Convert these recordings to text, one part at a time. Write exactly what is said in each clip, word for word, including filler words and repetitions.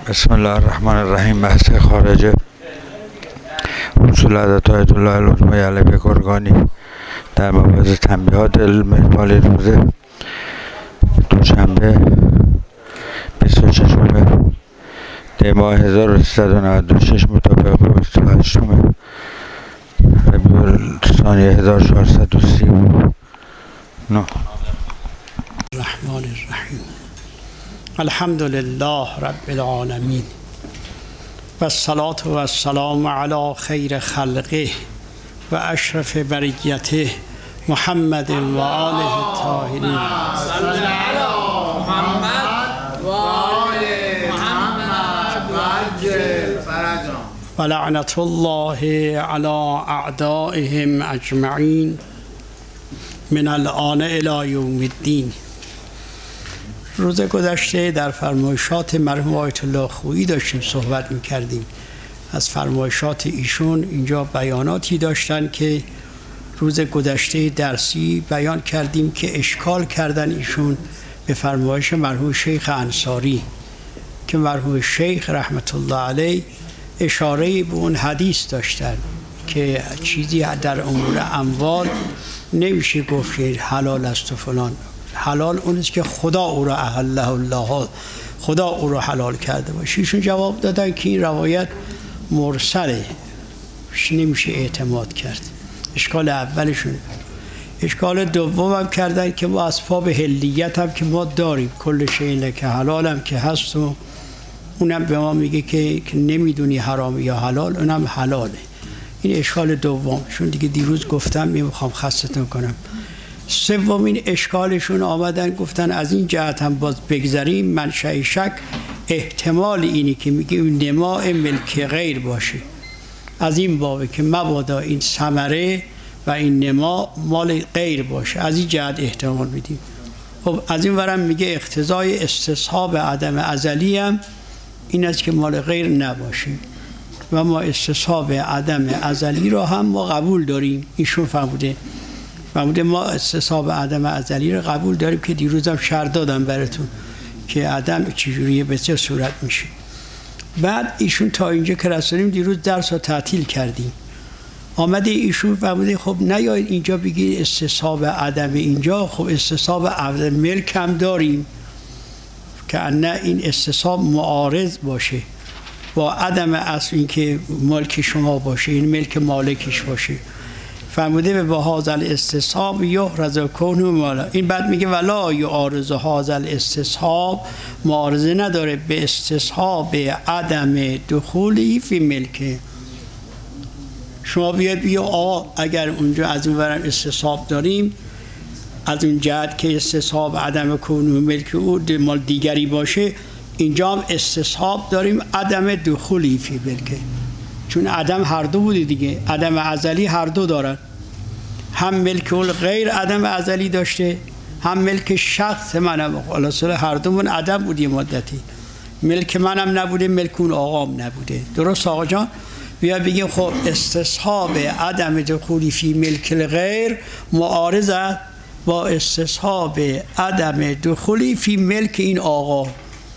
بسم الله الرحمن الرحیم. بحث خارجه اصول عدد آیت الله العظمی علیه گرگانی در مباحث تنبیهات علم مالی روزه دوشنبه بیست و ششم دی ماه هزار و سیصد و نود و شش مطابق با بیست و هشتم ربیع الثانی هزار و چهارصد و سی و نه. الرحمن الرحیم. الحمد لله رب العالمین و الصلاة و السلام علی خیر خلقه و اشرف بریته محمد و آله الطاهرین. صلی علی محمد و آل محمد و عجل فرجهم. و لعنت الله علی اعدائهم اجمعین من الآن الی یوم الدین. روز گذشته در فرمایشات مرحوم آیت الله خویی داشتیم صحبت می‌کردیم. از فرمایشات ایشون اینجا بیاناتی داشتن که روز گذشته درسی بیان کردیم که اشکال کردن ایشون به فرمایش مرحوم شیخ انصاری که مرحوم شیخ رحمت الله علیه اشاره به اون حدیث داشتن که چیزی در امور اموال نمیشه گفت حلال است و فلان. حلال اون است که خدا او را احله الله، خدا او را حلال کرده باشه. ایشون جواب دادن که این روایت مرسله، نمیشه اعتماد کرد. اشکال اولشون. اشکال دوم هم کردن که ما اسباب حلیت هم که ما داریم، کل شیء که حلال هم که هست و اونم به ما میگه که, که نمیدونی حرام یا حلال، اونم حلاله. این اشکال دوم، چون دیگه دیروز گفتم میخوام خستتون کنم. سومین اشکالشون آمدن گفتن از این جهت هم باز بگذاریم منشأ شک احتمال اینی که میگه این نماء ملک غیر باشه، از این بابه که مبادا این ثمره و این نما مال غیر باشه، از این جهت احتمال میدیم. خب از این ورم میگه اقتضای استصحاب عدم ازلی هم این است که مال غیر نباشه و ما استصحاب عدم ازلی را هم ما قبول داریم. ایشون فرموده فرموده ما استصحاب عدم ازلی را قبول داریم که دیروزم شرح دادم براتون که عدم چجوریه به چه صورت میشه. بعد ایشون تا اینجا که رسیدیم دیروز درس رو تعطیل کردیم. آمده ایشون فرموده خب نیایید اینجا بگید استصحاب عدم، اینجا خب استصحاب عدم ملک هم داریم که نه این استصحاب معارض باشه با عدم اصل این که ملک شما باشه، این ملک مالکش باشه. فرموده به بهذا الاستصحاب یحرز کونه مالا. این بعد میگه ولا یعارض هذا الاستصحاب، معارضه نداره به استصحاب عدم دخولی فی ملک. شما بیاد بگید آقا اگر اونجا از اون ورم استصحاب داریم از اون جهت که استصحاب عدم کونه ملک او مال دیگری باشه، اینجا هم استصحاب داریم عدم دخولی فی ملک، چون عدم هر دو بوده دیگه، عدم ازلی هر دو دارن، هم ملک الغیر عدم ازلی داشته هم ملک شخص منم، خلاصه هر دومون عدم بود یه مدتی، ملک منم نبوده ملک اون آقام نبوده. درست آقا جان؟ بیا بگیم خب استصحاب عدم دخولی فی ملک الغیر معارض با استصحاب عدم دخولی فی ملک این آقا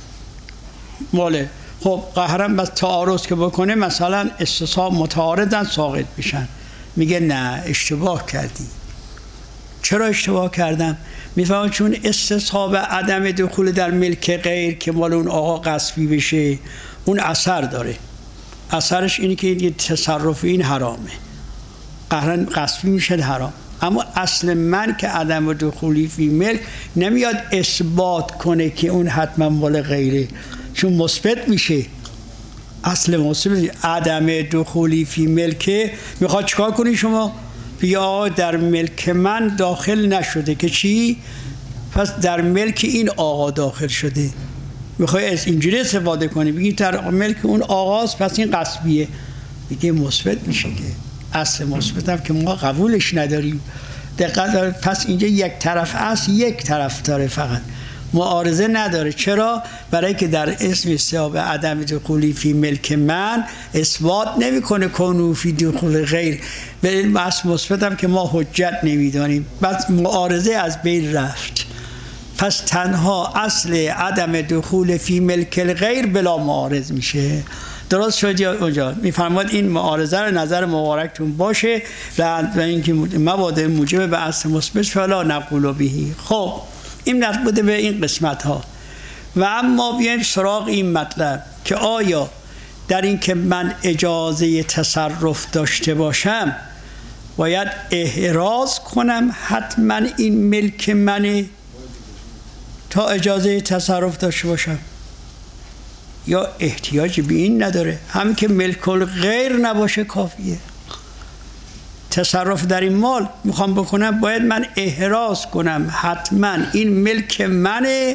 ماله. خب قهرم بس تعارض که بکنه مثلا استصحاب متعارضن ساقط بشن. میگه نه اشتباه کردی. چرا اشتباه کردم؟ میفهمم چون استصحاب عدم دخول در ملک غیر که مال اون آقا غصبی بشه اون اثر داره. اثرش اینه که این تصرف این حرامه، قهرن غصبی میشه حرام. اما اصل من که عدم دخولی فی ملک نمیاد اثبات کنه که اون حتما مال غیره، چون مثبت میشه. اصل مثبت عدم دخولی فی ملک میخواد چیکار کنی شما؟ بیا در ملک من داخل نشده که چی؟ پس در ملک این آقا داخل شده. میخوای از اینجوری استفاده کنی بگی در ملک اون آقاست پس این غصبیه، میگه مثبت میشه که اصل مثبت هم که ما قبولش نداریم. دقت داره. پس اینجا یک طرف است، یک طرف داره، فقط معارضه نداره. چرا؟ برای که در اسم استحاب عدم دخولی فی ملک من اثبات نمیکنه کونو فی دخول غیر. به علم اصل مثبت هم که ما حجت نمیدانیم، بس معارضه از بین رفت. پس تنها اصل عدم دخول فی ملک الغیر بلا معارض میشه. درست شد یا اونجا میفرماد این معارضه رو نظر مبارکتون باشه و اینکه مبادا موجب به اصل مثبت فلا نقول بهی. خب این مربوط به این قسمت ها. و اما بیایم سراغ این مطلب که آیا در این که من اجازه تصرف داشته باشم باید احراز کنم حتما این ملک منه تا اجازه تصرف داشته باشم، یا احتیاج به این نداره؟ همین که ملک الغیر نباشه کافیه. تصرف در این مال میخوام بکنم باید من احراز کنم حتما این ملک منه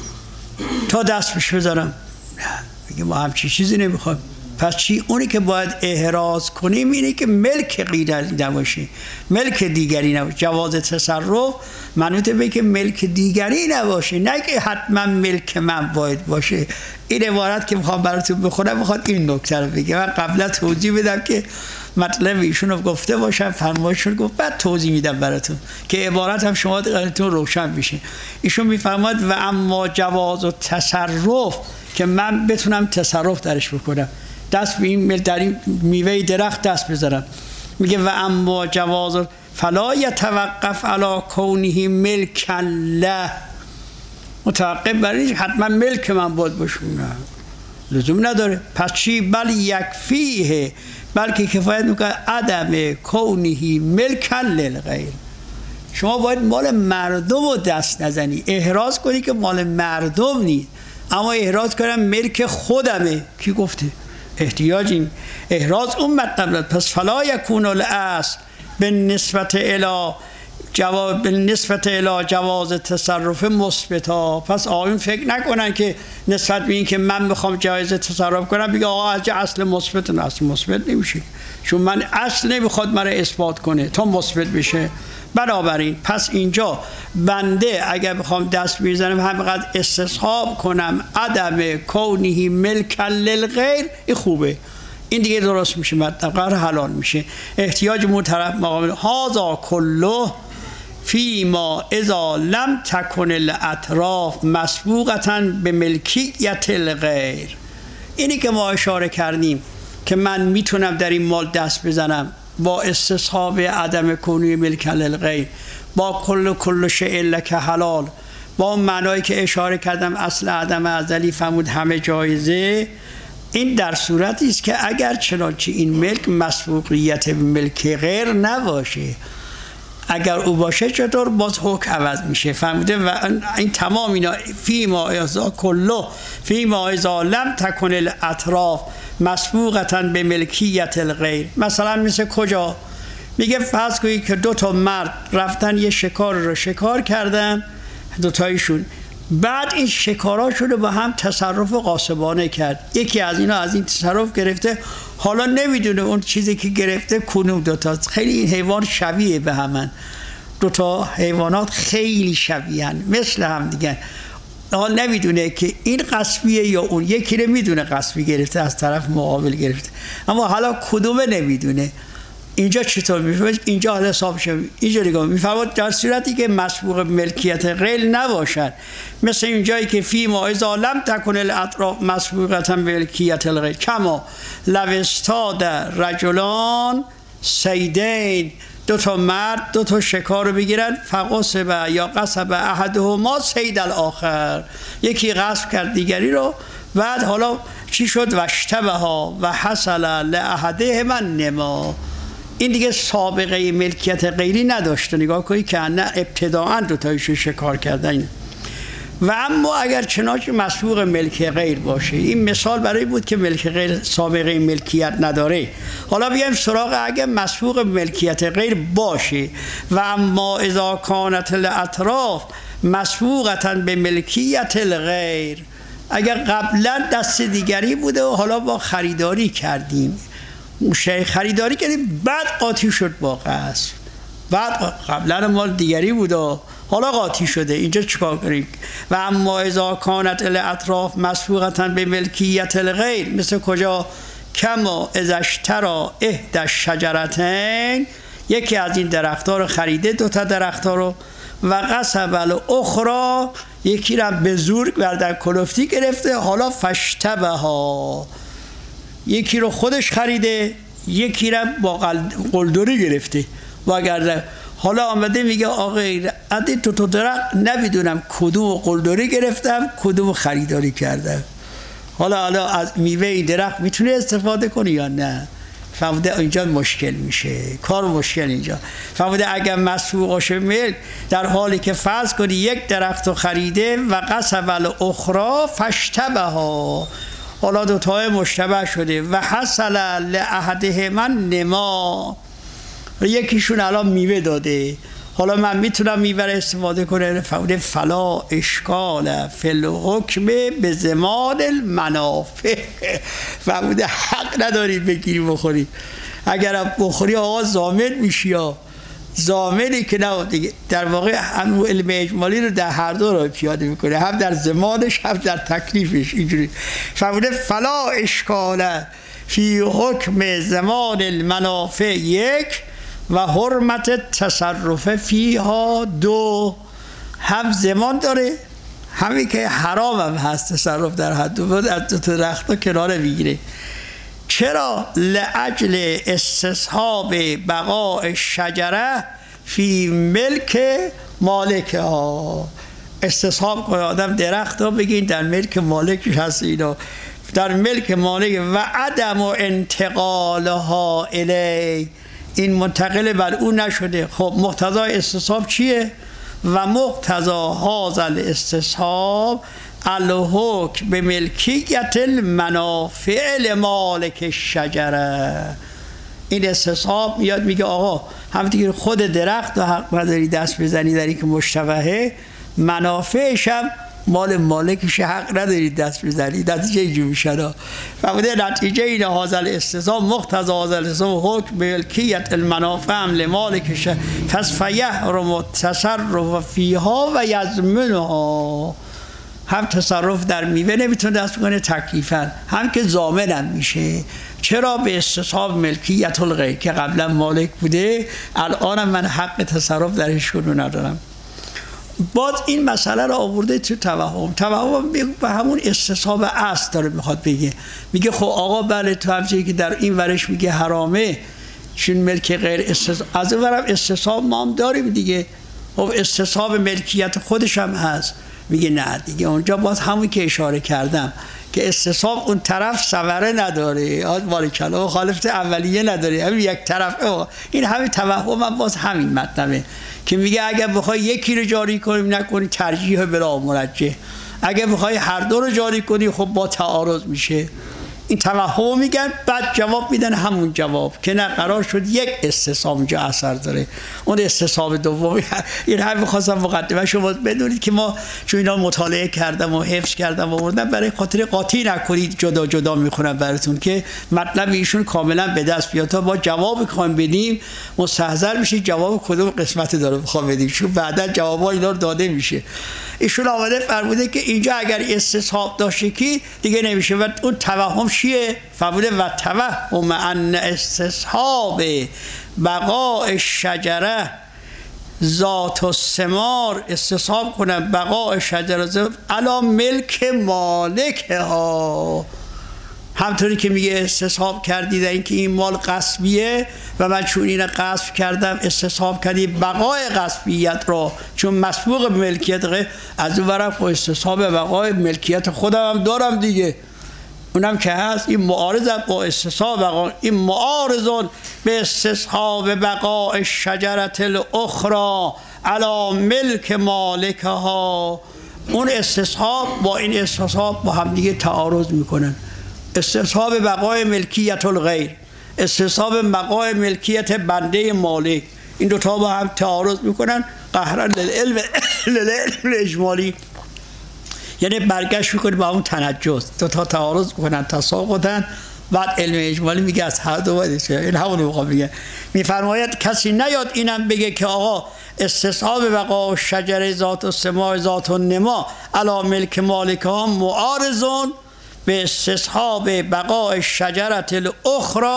تا دست بهش بذارم. نه، میگه ما همچی چیزی نمیخوایم. پس چی؟ اونی که باید احراز کنیم اینه که ملک غیری نباشه، ملک دیگری نباشه. جواز تصرف منوط به که ملک دیگری نباشه، نه که حتما ملک من باید باشه. این عبارت که میخوام براتون بخونم میخواد این نکته رو بگه. من قبلا توضیح بدم که مطلب ایشون رو گفته باشم، فرمایشون گفت، بعد توضیح میدم براتون که عبارت هم شما دقیقتون روشن بشه. ایشون میفرماد و اما جواز و تصرف که من بتونم تصرف درش بکنم، دست به این در این میوه درخت دست بذارم. میگه و اما جواز فلا یتوقف علی کونه ملک الله، متوقف بر این حتما ملک من باید باشه، نه لزوم نداره. پس چی؟ بل یکفیه، بلکه کفایت میکنه عدم کونه ملک للغیر. شما باید مال مردم رو دست نزنی، احراز کنی که مال مردم نیست، اما احراز کنم ملک خودمه. کی گفته؟ احتیاجی احراز اون مطلب. پس فلا یکون الاصل به نسبت الی جواز، به نسبت الی جواز تصرف مثبتا. پس آقایون فکر نکنن که نسبت به این که من میخوام جایز تصرف کنم بگه آقا از اصل مثبت، نه اصل مثبت نمیشه، چون من اصل نمیخواد مرا اثبات کنه تا مثبت بشه. بنابراین پس اینجا بنده اگر بخوام دست بزنم همینقدر استصحاب کنم عدم کونه ملک للغیر، این خوبه، این دیگه درست میشه، مطلب حلال میشه. احتیاج مطرف مقابل هذا کله فی ما اذا لم تکن الاطراف مسبوقتا به ملکیت الغیر. اینی که ما اشاره کردیم که من میتونم در این مال دست بزنم با استصحاب عدم کونی ملک للغیر، با کل کل شیء لک حلال، با اون معنایی که اشاره کردم اصل عدم ازلی فرمود همه جایزه. این در صورتی است که اگر چنانچه این ملک مسبوقیت به ملک غیر نباشه، اگر او باشه چطور باز حکم عوض میشه. فهمیده؟ و این تمام اینا فی ما ازا کلو فی ما ازا لم تکن الاطراف مسبوقتا به ملکیت الغیر. مثلا مثل کجا؟ میگه فرض کنید که دو تا مرد رفتن یه شکار رو شکار کردن، دو تایشون، بعد این شکاراشون رو با هم تصرف غاصبانه کرد. یکی از اینا از این تصرف گرفته، حالا نمیدونه اون چیزی که گرفته کنون دوتا. خیلی این حیوان شبیه به همن، دوتا حیوانات خیلی شبیهن مثل هم دیگه. حالا نمیدونه که این غصبیه یا اون. یکی رو میدونه غصبی گرفته از طرف مقابل گرفته، اما حالا کدومه نمیدونه. اینجا چطور میشه؟ اینجا حالا حساب شه. اینجا نگاه میفرماد در صورتی که مسبوق ملکیت غیر نباشد، مثل اینجایی که فی ما اذا لم تکن الاطراف مسبوقتا ملکیت الغیر، کما لو استاد رجلان صیدین، دو تا مرد دو تا شکار رو بگیرن، فقصب یا قصب احدهما صید الاخر، یکی غصب کرد دیگری رو، بعد حالا چی شد؟ و اشتبها و حصل لاحدهما النما. این دیگه سابقه ملکیت غیری نداشته. نگاه کنید که نه ابتداعا دو تایشو شکار کردن. و اما اگر چنانچه مسبوق ملک غیر باشه، این مثال برای بود که ملک غیر سابقه ملکیت نداره. حالا بیایم سراغ اگر مسبوق ملکیت غیر باشه. و اما اذا کانت الاطراف مسبوقتا به ملکیت الغیر، اگر قبلا دست دیگری بوده و حالا با خریداری کردیم، شیء خریداری کردیم بعد قاطی شد با غصب، بعد قبلا مال دیگری بود و حالا قاطی شده، اینجا چیکار کنیم؟ و اما اذا کانت الاطراف مسبوقتا به ملکیت الغیر، مثل کجا؟ کما اذا اشترى احدى الشجرتین، یکی از این درخت‌ها رو خریده، دو تا درخت‌ها رو، و قصب الاخرى یکی را به زور گردن کلفتی گرفته، حالا فشتبه ها یکی رو خودش خریده، یکی را با قلدری گرفته و گردن. حالا آمده میگه آقای عدی تو تو درخت نمیدونم کدوم قلدری گرفتم کدوم خریداری کردم، حالا حالا از میوه این درخت میتونه استفاده کنی یا نه؟ فهمده اینجا مشکل میشه، کار مشکل اینجا. فهمده اگر مسبوق ملک در حالی که فرض کنی یک درخت رو خریده و قصب الاخرى فشتبه ها، حالا دوتای مشتبه شده و حصل لأحدهما نما، یکیشون الان میوه داده، حالا من میتونم میوه رو استفاده کنم. فهمده فلا اشکال فی الحکم به زمان المنافع، فهمده حق نداری بگیری بخوری، اگر بخوری آقا زامن میشی یا زامنی که نه دیگه. در واقع هم علم اجمالی رو در هر دو رو پیاده میکنه، هم در زمانش هم در تکلیفش اینجوری. فهمده فلا اشکال فی حکم زمان المنافع یک و حرمت تصرف فیها دو، هم زمان داره همین که حرام هم هست تصرف در حد دو، از دو درخت ها کنار میگیره. چرا؟ لأجل استصحاب بقاء شجره فی ملک مالک ها، استصحاب کنه آدم درخت ها بگین در ملک مالکش هست، اینا در ملک مالک و عدم و انتقالها الی، این منتقل بر اون نشده. خب مقتضای استصحاب چیه؟ و مقتضا هذا الاستصحاب الحکم به ملکیت المنافع لمالک الشجره. این استصحاب میاد میگه آقا همونطور که خود درخت و حق نداری دست بزنی در این که مشتبهه، منافعش هم مال مالکش حق نداری دست بزنی. نتیجه اینجور میشه. فهمده نتیجه این هذا الاستصحاب مقتضا هذا الاستصحاب حکم به ملکیت المنافع لمالکش، پس فیحرم التصرف فیها و یضمنها، هم تصرف در میوه نمیتونه دست کنه تکلیفاً، هم که ضامنم میشه. چرا؟ به استصحاب ملکیت الغیر که قبلا مالک بوده، الانم من حق تصرف درش رو ندارم. باز این مسئله رو آورده تو توهم. توهم به همون استصحاب اصل داره میخواد بگه. میگه خب آقا بله تو همچنین که در این ورش میگه حرامه چون ملک غیر استصحاب، از اون ورم استصحاب ما هم داریم دیگه. خب استصحاب ملکیت خودش هم هست. میگه نه دیگه اونجا باز همون که اشاره کردم که استصحاب اون طرف ثمره نداره، آد باریکلا مخالفت اولیه نداره، همین یک طرف. این همین توهم هم باز همین مطلبه که میگه اگر بخوای یکی رو جاری کنیم نکنی ترجیح بلا مرجح، اگر بخوای هر دو رو جاری کنی خب با تعارض میشه. این توهم میگن، بعد جواب میدن همون جواب که نه قرار شد یک استصحاب اونجا اثر داره، اون استصحاب دومی. این هم می‌خواستم مقدمه شما بدونید که ما چون اینا مطالعه کردم و حفظ کردم و آوردم برای خاطر قاطی نکنید جدا جدا میخونم براتون که مطلب ایشون کاملا به دست بیاد تا با جواب بخوایم بدیم مستحضر میشید جواب کدوم قسمت داره بخوام بدیم، چون بعدا جوابا اینا رو داده میشه. ایشون آمده فرموده که اینجا اگر استصحاب داشته کی دیگه نمیشه و اون توهم چیه؟ فرموده و توهم ان استصحاب بقاء شجره ذات الثمار، استصحاب کنن بقاء شجره علی ملک مالکها، همطوری که میگه استصحاب کردی در اینکه این مال غصبیه و من چون اینو غصب کردم استصحاب کردی بقای غصبیت رو چون مسبوق به ملکیت غیر، از اون برم خب استصحاب بقای ملکیت خودم هم دارم دیگه، اونم که هست. این معارض با استصحاب بقا، این معارضون به استصحاب بقای شجرت الاخرى علی ملک مالکها. اون استصحاب با این استصحاب با هم دیگه تعارض میکنن. استصحاب بقای ملکیت الغیر، استصحاب بقای ملکیت بنده مالک، این دوتا با هم تعارض میکنن. قهرا للعلم للعلم اجمالی، یعنی برگشت میکنه با اون تنجس، دوتا تعارض میکنن تساقطن. بعد علم اجمالی میگه از هر دو باید چه، این همون رو میگه. میفرماید کسی نیاد اینم بگه که آقا استصحاب بقا شجره ذات السماع ذات النما علی ملک مالکها معارضون به استصحاب بقاء شجرت الاخرى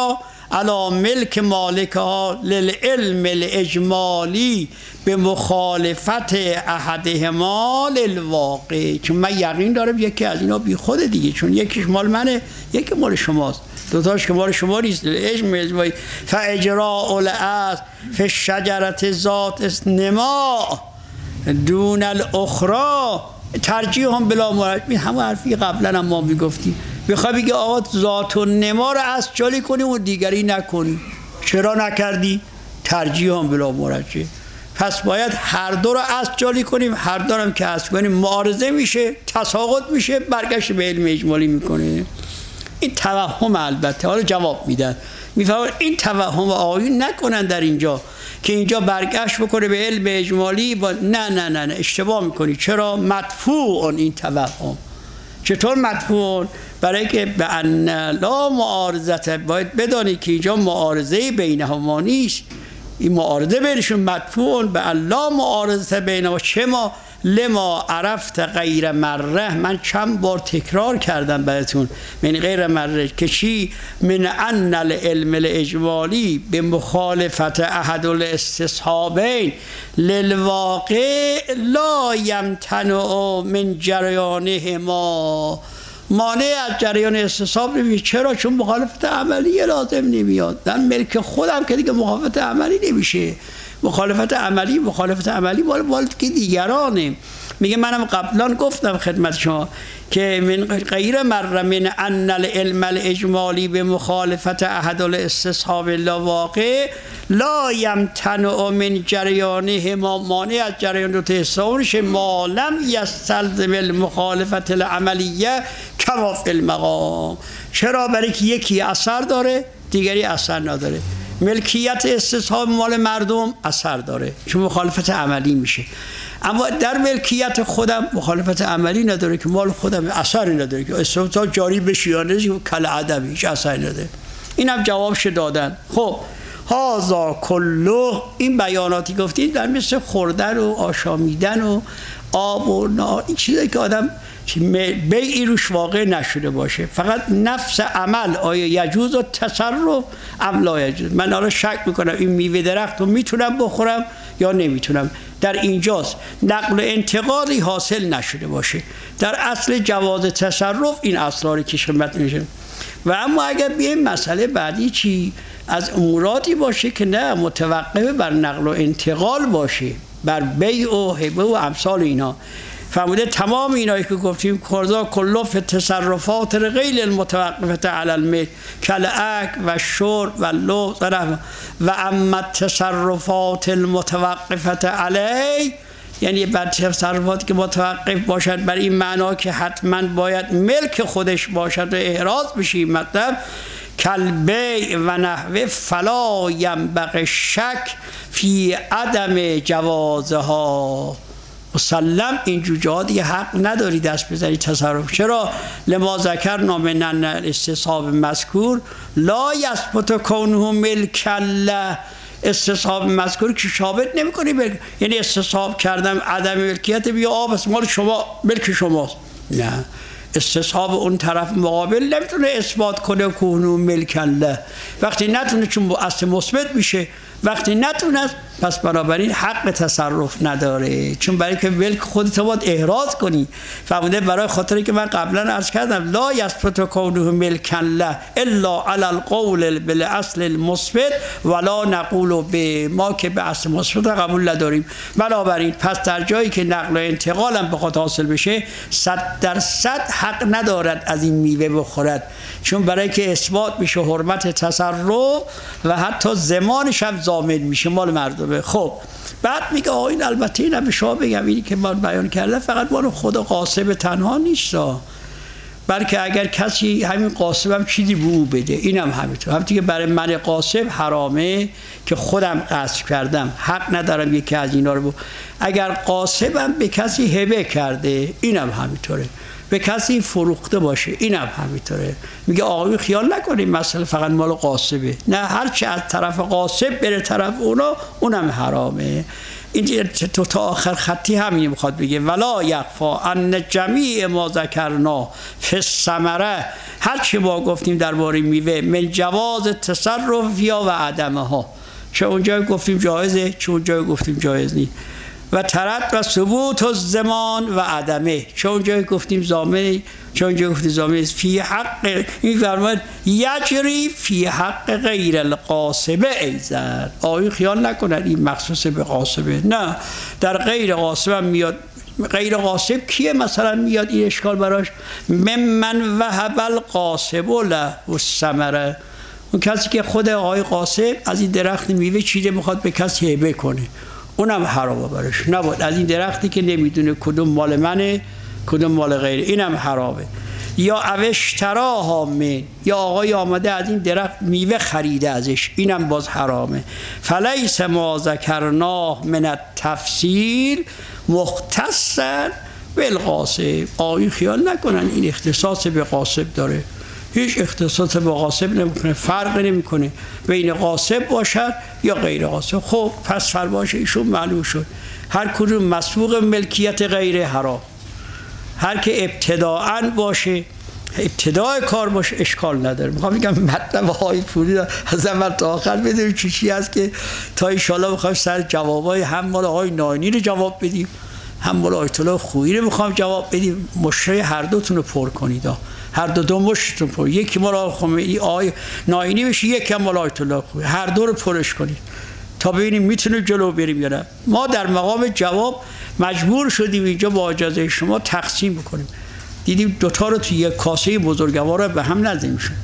علی ملک مالکها للعلم الاجمالی به مخالفت احدهما للواقع. چون من یقین دارم یکی از اینا بی خود دیگه، چون یکیش مال منه یکی مال شماست، دوتاش که مال شما نیست. علم اجمالی فاجراء الاصل فی الشجره ذات نما دون الاخرى ترجیح هم بلا مرجح. همون حرفی قبلا هم ما میگفتیم، بخوای بگی آقا ذات و نما رو اصل جاری کنی و دیگری نکنی، چرا نکردی؟ ترجیح هم بلا مرجح. پس باید هر دو رو اصل جاری کنیم، هر دو هم که اصل کنیم معارضه میشه، تساقط میشه، برگشت به علم اجمالی میکنه. این توهم البته حالا جواب میدن، میفهمن این توهم آقایون نکنن در اینجا که اینجا برگشت بکنه به علم اجمالی با... نه نه نه نه اشتباه میکنی. چرا؟ مدفوع این توهم. چطور مدفوع؟ برای که به ان لا معارضت، باید بدانی که اینجا معارضه بینهما نیست، این معارضه بینشون مدفوع به ان لا معارضت بینهما. چه ما لما عرفت غیر مره، من چند بار تکرار کردم براتون من غیر مره که چی؟ من ان العلم الاجمالی به مخالفت احد الاستصحابین للواقع لا یمتنع من جریانهما، مانع از جریان استصحاب نمیشه. چرا؟ چون مخالفت عملی لازم نمیاد. در ملک خودم که دیگه مخالفت عملی نمیشه. مخالفت عملی مخالفت عملی مال مال که دیگرانه. میگه منم قبلا گفتم خدمت شما که من غیر مره من ان العلم الاجمالی به مخالفت احد الاستصحاب لا واقع لا یمتنع من جریانه، ما مانع از جریان دو تصاورش ما لم یستلزم المخالفت العملیه کما فی المقام. چرا؟ برای که یکی اثر داره دیگری اثر نداره. ملکیت استصحاب مال مردم اثر داره چون مخالفت عملی میشه، اما در ملکیت خودم مخالفت عملی نداره که مال خودم اثری نداره که استصحاب جاری بشه یا نه، کل عدمی هیچ اثری نداره. اینم جوابش دادن. خب هازا کلو، این بیاناتی گفتید در مثل خوردن و آشامیدن و آب و نار، این چیزایی که آدم بیعی روش واقع نشده باشه، فقط نفس عمل آیا یجوز و تصرف ام لا یجوز. من حالا شک میکنم این میوه درخت رو میتونم بخورم یا نمیتونم، در اینجاست نقل و انتقالی حاصل نشده باشه. در اصل جواز تصرف این اصلاری که خدمت میشه. و اما اگر بیایم مسئله بعدی چی؟ از اموراتی باشه که نه متوقف بر نقل و انتقال باشه، بر بیع و هبه و امثال اینا. فرموده تمام اینایی که گفتیم کرزا کلوف تصرفات غیر المتوقفه علی الملک کالاکل و شرب و لبس و اما تصرفات المتوقفه علی، یعنی بر تصرفاتی که متوقف باشد بر این معنا که حتما باید ملک خودش باشد و احراز بشه، مطلب کالبیع و نحوه فلا ینبغی شک فی عدم جوازها. مسلم این جوجات یه حق نداری دست بزنی تصرف. چرا؟ لما ذکرنا من الاستصحاب مذکور لا یثبت کونه ملک الله، استصحاب مذکور که ثابت نمی‌کنی بل... یعنی استصحاب کردم عدم ملکیت بیا آب است مال شما ملک شماست، نه، استصحاب اون طرف مقابل نمیتونه اثبات کنه کونه ملک الله. وقتی نتونه چون اصل مثبت میشه، وقتی نتونه پس بنابراین حق تصرف نداره، چون برای که ملک خودت باید احراز کنی. فرموده برای خاطری که من قبلا عرض کردم لا یثبت کونه ملک الله الا علی القول بالاصل المثبت ولا نقول به، ما که به اصل مثبت قبول نداریم. بنابراین پس در جایی که نقل و انتقال هم بخواد حاصل بشه صد درصد حق ندارد از این میوه بخورد، چون برای که اثبات میشه حرمت تصرف و حتی زمانش هم ضامن میشه مال مردم. خب بعد میگه آه این البته اینم به شما بگم اینی که من بیان کرده فقط مال خدا قاسب تنها نیست، بلکه اگر کسی همین قاسب هم چیزی به او بده اینم همینطور. همونطور که برای من قاسب حرامه که خودم قصب کردم حق ندارم یکی از اینا رو، اگر قاسبم به کسی هبه کرده اینم همینطوره، به کسی فروخته باشه اینم همینطوره. میگه آقای خیال نکنید مسئله فقط مال قاسبه، نه، هرچی از طرف قاسب بره طرف اونا اونم حرامه. این تو تا آخر خطی همین میخواد بگه ولا یخفا ان جمیع ما ذکرنا فی الثمره، هر چی ما گفتیم درباره میوه من جواز تصرف یا و عدمه ها، چه اونجا گفتیم جایزه چه اونجا گفتیم جایز نیست، و ترد و ثبوت الزمان و عدمه، چه اونجا گفتیم زامن چه اونجا گفتیم زامن فی حق، این فرماید یجری فی حق غیر القاسبه ایزن، آیه خیال نکنن این مخصوص به قاسبه، نه در غیر قاسب هم میاد. غیر قاسب کیه مثلا میاد این اشکال براش؟ ممن وهب القاسب له الثمره، اون کسی که خود آقای قاسب از این درخت میوه چیزی میخواد به کسی هبه کنه، اونم حرامه براش، نباید از این درختی که نمیدونه کدوم مال منه کدوم مال غیره، اینم حرامه. یا اوشتراها من، یا آقای آمده از این درخت میوه خریده ازش، اینم باز حرامه. فلیس ما ذکرناه من التفسیر مختصا بالقاسب، آقای خیال نکنن این اختصاص به قاسب داره، هیچ اختصاص به قاسب نمیکنه، فرق نمیکنه بین قاسب باشد یا غیر قاسب. خب پس فرمایش ایشون معلوم شد، هر کدوم مسبوق ملکیت غیر حرام، هر که ابتداعاً باشه ابتدای کار باشه اشکال نداره. میخوام بگم مطلب های پوری از اول تا آخر بدونیم چی چی هست که تا ان شاءالله میخوایم سر جوابای هم مال آقای ناینی رو جواب بدیم هم مال آیت الله خویی رو میخوام جواب بدیم، مشکل هر دوتون رو پر کنید، هر دو دو مشتون پر، یکی مال آقای خمینی آقای ناینی بشه یکی هم مال آیت الله خویی، هر دو رو پرش کنید تا ببینیم میتونیم جلو بریم یا نه. ما در مقام جواب مجبور شدیم اینجا با اجازه شما تقسیم بکنیم، دیدیم دوتا رو توی یک کاسه بزرگوار به هم نزدیم شد،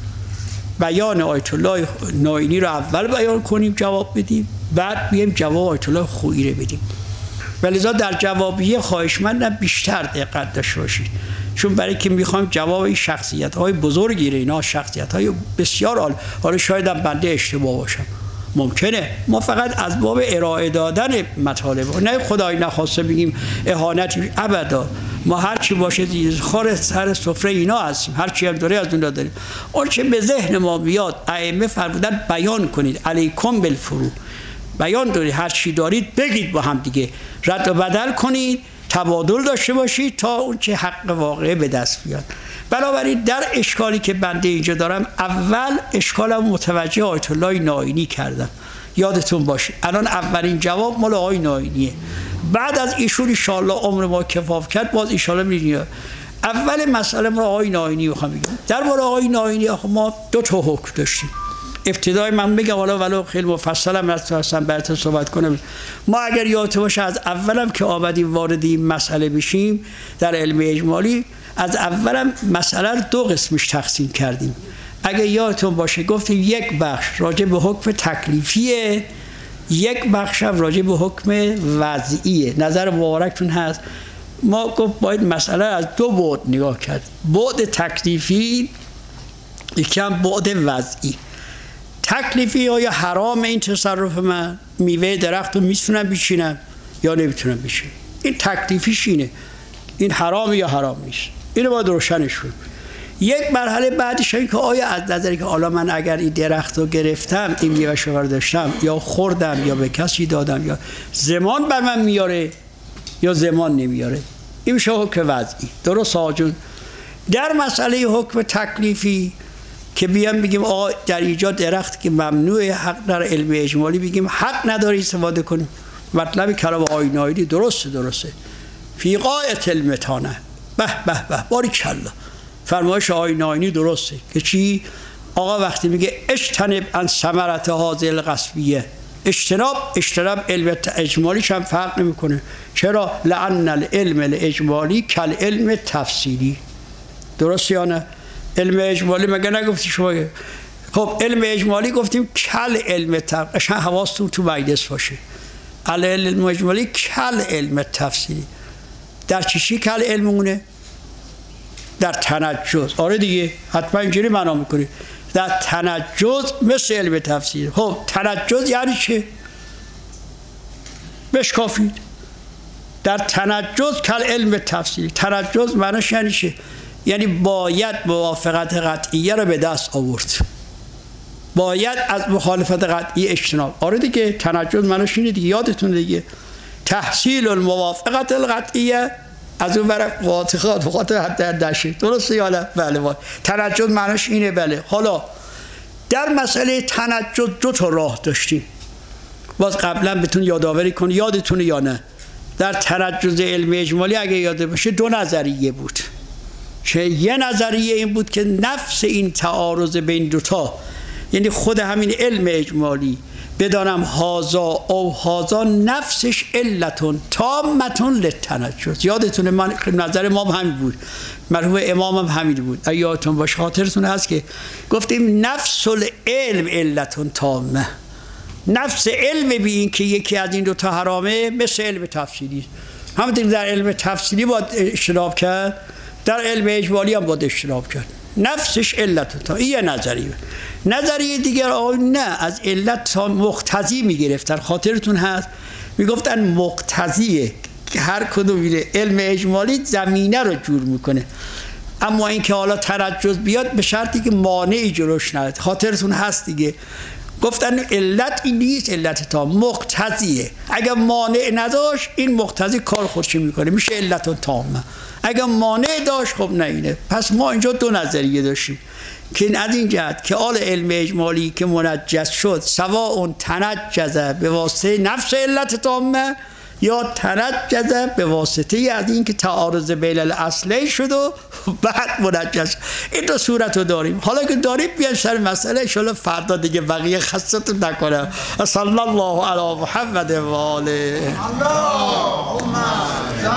بیان آیت الله ناینی رو اول بیان کنیم جواب بدیم، بعد بیایم جواب آیت الله خویی رو بدیم. ولذا در جوابیه خواهشمندم بیشتر دقت داشته باشید، چون برای که میخوایم جواب این شخصیت های بزرگی رو، اینا شخصیت های بسیار عالی، حالا شاید هم بنده اشتباه باشم ممکنه، ما فقط از باب ارائه دادن مطالب، نه خدای نخواسته بگیم اهانت، ابدا، ما هر چی باشه خور سر سفره اینا هستیم، هر چی هم داره از اون داریم. اون چه به ذهن ما بیاد ائمه فرمودن بیان کنید، علیکم بالفرو، بیان دارید، هر چی دارید بگید با هم دیگه، رد و بدل کنید، تبادل داشته باشید تا اون چه حق واقعه به دست بیاد. بنابراین در اشکالی که بنده اینجا دارم، اول اشکالم متوجه آیت الله ناینی کردم، یادتون باشه الان اولین جواب مال آقای ناینیه، بعد از ایشون ان شاء الله عمر ما کفاف کرد باز ان شاء الله می‌بینید. اول مسئله ما آقای ناینی میخوام بگم، در مورد آقای ناینی ما دو تا حکم داشتیم. ابتدای من بگم حالا ولو خیلی مفصلم نتونستم براتون صحبت کنم. ما اگر یادت باشه از اولم که آمدیم وارد این مسئله بشیم در علم اجمالی، از اولم مسئله رو دو قسمش تقسیم کردیم. اگر یادتون باشه گفتیم یک بخش راجع به حکم تکلیفیه، یک بخش هم راجع به حکم وضعیه. نظر مبارکتون هست؟ ما گفت باید مسئله از دو بعد نگاه کرد، بعد تکلیفی یکم بعد وضعی. تکلیفی آیا حرام این تصرف من، میوه درخت رو میتونم بچینم یا نمیتونم بچینم، این تکلیفیش اینه، این حرام یا حرام نیست، اینو باید روشنش کنیم. یک مرحله بعدش این که آیا از نظری که حالا من اگر این درخت رو گرفتم، این میوه رو برداشتم یا خوردم یا به کسی دادم، یا زمان بر من میاره یا زمان نمیاره، این میشه حکم وضعی. درست آجون؟ در مسئله حکم تکلیفی که بیام بگیم آقا در ایجاد درخت که ممنوع، حق در علم اجمالی بگیم حق نداری استفاده کنیم، مطلب کلام آقای ناینی درسته درسته فی غایت المتانه، به به به باریکالله، فرمایش آقای ناینی درسته که چی؟ آقا وقتی میگه اجتنب عن ثمرة هذه القصبیه، اجتناب اجتناب علم اجمالیش هم فرق نمیکنه. چرا؟ لأن العلم الاجمالی کالعلم تفصیلی. درست یا نه؟ علم اجمالی مگه نگفتی شما؟ خب علم اجمالی گفتیم کل علم تفصیلی، قشنگ حواستون تو مجلس باشه. علم اجمالی کل علم تفصیلی. در چیشی کل علمونه؟ در تنجز. آره دیگه حتما اینجوری معنا میکنی. در تنجز مثل علم تفسیر. خب تنجز یعنی چه؟ بشکافید. در تنجز کل علم تفسیر. تنجز معناش یعنی چه؟ یعنی باید موافقت قطعیه رو به دست آورد، باید از مخالفت قطعی اجتناب. آره دیگه تنجز معناش اینه دیگه، یادتون دیگه تحصیل الموافقت القطعیه، از اون برای واثقات بخاطر حتی نشه. درسته یا نه؟ بله بله. تنجد معناش اینه. بله. حالا در مسئله تنجد دو تا راه داشتیم، باز قبلا بهتون یادآوری کنم، یادتونه یا نه؟ در تنجد علم اجمالی اگه یاد باشه دو نظریه بود. که یه نظریه این بود که نفس این تعارض بین دوتا، یعنی خود همین علم اجمالی بدانم هازا او هازا نفسش علتون تامتون للتنجد. یادتونه من نظر ما همین بود، مرحوم امام هم همین بود، یادتون باشه، خاطرتون هست که گفتیم نفس العلم علتون تامه. نفس علم بی این که یکی از این دوتا حرامه مثل علم تفصیلی. همونطور در علم تفصیلی باید اجتناب کرد، در علم اجمالی هم باید اجتناب کرد. نفسش علت تا این یه نظریه. نظریه دیگر آن نه، از علت تا مقتضی میگرفتن. خاطرتون هست میگفتن مقتضیه که هر کدوم میره علم اجمالی زمینه رو جور میکنه، اما اینکه حالا تنجد بیاد به شرطی که مانعی جلوش نیاد. خاطرتون هست دیگه، گفتن علت این نیست، علت تا مقتضیه. اگر مانع نداشت این مقتضی کار خودش میکنه، میشه علت تامه. اگر مانع داشت خب نه اینه. پس ما اینجا دو نظریه داشتیم که از این جهت که آل علم اجمالی که منجز شد سواء تنجز به واسطه نفس علت تامه یا تنجز به واسطه از این که تعارض بین الاصلین شد و بعد منجز. این دو صورت رو داریم. حالا که داریم بیایم سر مسئله، ان شاءالله فردا دیگه بقیه خستتون نکنه. صلی الله علی محمد و آله.